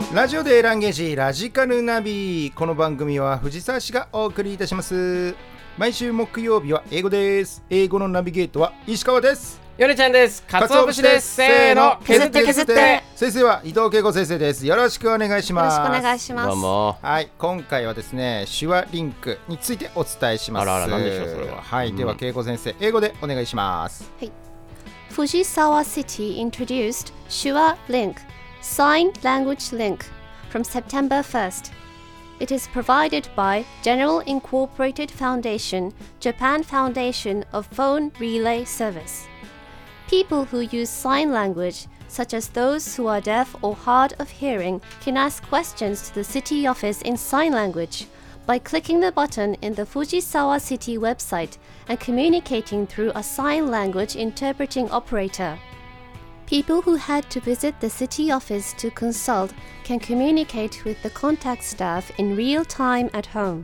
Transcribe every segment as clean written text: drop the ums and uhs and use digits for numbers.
ラジオでランゲージラジカルナビ。この番組は藤沢市がお送りいたします。毎週木曜日は英語です。英語のナビゲートは石川です。 ヨネちゃんです。かつお節です。せーの、削って削って。 先生は伊藤恵子先生です。よろしくお願いします。 よろしくお願いします。 どうも。 はい、今回はですね、手話リンクについてお伝えします。 あら何でしょうそれは。 はい、では恵子先生、英語でお願いします。 はい。Fujisawa City introduced Shua Link, Sign Language Link, from September 1st. It is provided by General Incorporated Foundation, Japan Foundation of Phone Relay Service. People who use sign language, such as those who are deaf or hard of hearing, can ask questions to the city office in sign language by clicking the button in the Fujisawa City website and communicating through a sign language interpreting operator. People who had to visit the city office to consult can communicate with the contact staff in real time at home.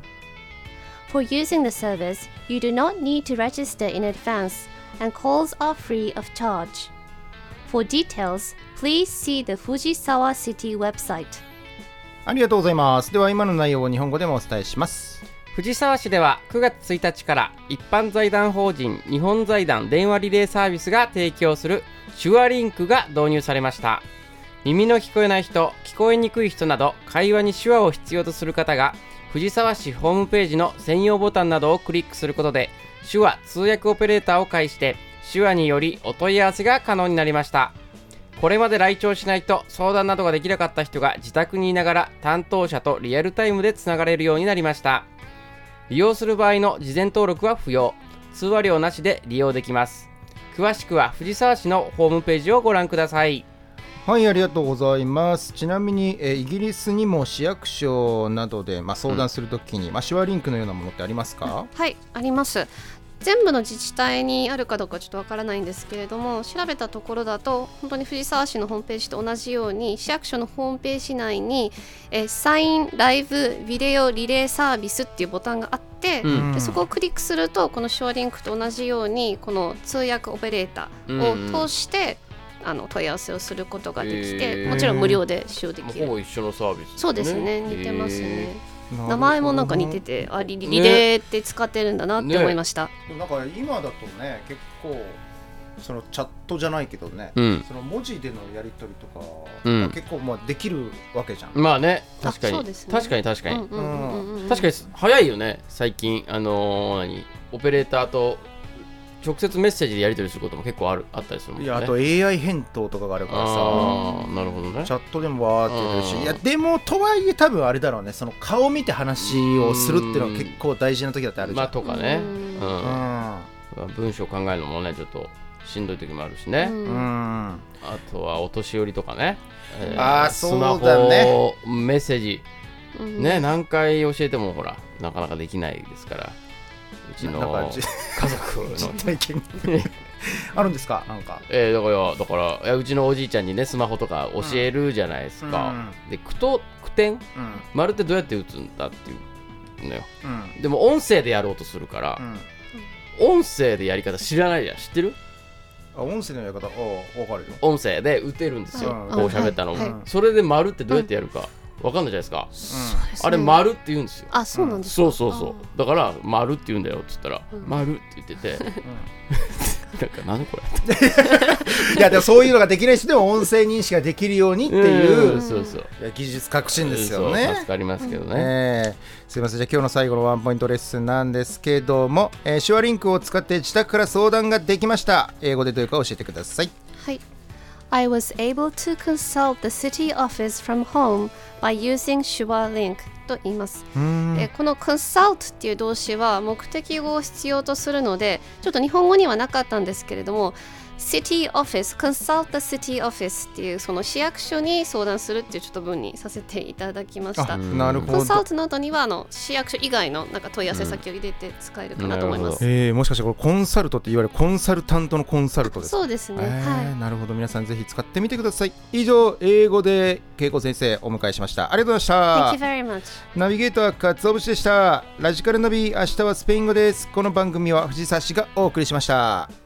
For using the service, you do not need to register in advance, and calls are free of charge. For details, please see the Fujisawa City website. ありがとうございます。では今の内容を日本語でもお伝えします。 藤沢市では9月1日から一般財団法人日本財団電話リレーサービスが提供する手話リンクが導入されました。耳の聞こえない人、聞こえにくい人など会話に手話を必要とする方が藤沢市ホームページの専用ボタンなどをクリックすることで手話通訳オペレーターを介して手話によりお問い合わせが可能になりました。これまで来庁しないと相談などができなかった人が自宅にいながら担当者とリアルタイムでつながれるようになりました。利用する場合の事前登録は不要、通話料なしで利用できます。詳しくは藤沢市のホームページをご覧ください。 はい、ありがとうございます。ちなみに、イギリスにも市役所などで、相談するときに、手話リンクのようなものってありますか？ はい、あります。全部の自治体にあるかどうかちょっとわからないんですけれども、調べたところだと本当に藤沢市のホームページと同じように市役所のホームページ内にサインライブビデオリレーサービスっていうボタンがあって、でそこをクリックするとこの手話リンクと同じようにこの通訳オペレーターを通して問い合わせをすることができて、もちろん無料で使用できる。 ほぼ一緒のサービスですね。 そうですね、似てますね。名前もなんか似てて、リレーって使ってるんだなって思いました。 なんか今だとね、結構そのチャットじゃないけどね、その文字でのやり取りとか、結構できるわけじゃん。まあね、確かに、 そうですね、 確かに確かに早いよね最近。オペレーターと直接メッセージでやり取りすることも結構あったりするもんね。 いや、あと AI 返答とかがあるからさ、 なるほどね、 チャットでもわーってやるし、いやでもとはいえ多分あれだろうね、その顔見て話をするっていうのは結構大事な時だってあるじゃん。 とかね、文章考えるのもねちょっとしんどい時もあるしね。あとはお年寄りとかね、スマホメッセージ、ね、何回教えてもほらなかなかできないですから。うちの家族の体験あるんですか？なんかだからうちのおじいちゃんにねスマホとか教えるじゃないですか。で句点、丸ってどうやって打つんだっていうのよ。でも音声でやろうとするから、音声でやり方知らないじゃん。知ってる？ 音声のやり方分かるよ。 音声で打てるんですよ、こう喋ったの、それで丸ってどうやってやるかわかんないじゃないですか。あれ丸って言うんですよ。 あ、そうなんですか。 そうだから丸って言うんだよって言ったら、丸って言っててなんか何これいやでもそういうのができない人でも音声認識ができるようにっていう技術革新ですよね。 助かりますけどね。 すいません、じゃあ今日の最後のワンポイントレッスンなんですけども、手話リンクを使って自宅から相談ができました。英語でどういうか教えてください。 はい。I was able to consult the city office from home by using Shua Link と言います。この consult っていう動詞は目的語を必要とするので、ちょっと日本語にはなかったんですけれども、City Office, Consult the City Office っていうその市役所に相談するっていうちょっと文にさせていただきました。 なるほど。 Consult の後には市役所以外のなんか問い合わせ先を入れて使えるかなと思います。 もしかしてこれコンサルトっていわゆるコンサルタントのコンサルトですか？ そうですね。 なるほど、皆さんぜひ使ってみてください。以上、英語で恵子先生お迎えしました。ありがとうございました。 Thank you very much。 ナビゲーターかつお節でした。ラジカルナビ、明日はスペイン語です。この番組は藤沢市がお送りしました。